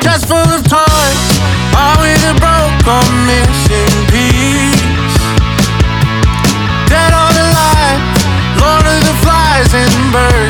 chest full of toys, all with a broken missing piece. Dead or alive, Lord of the flies and birds.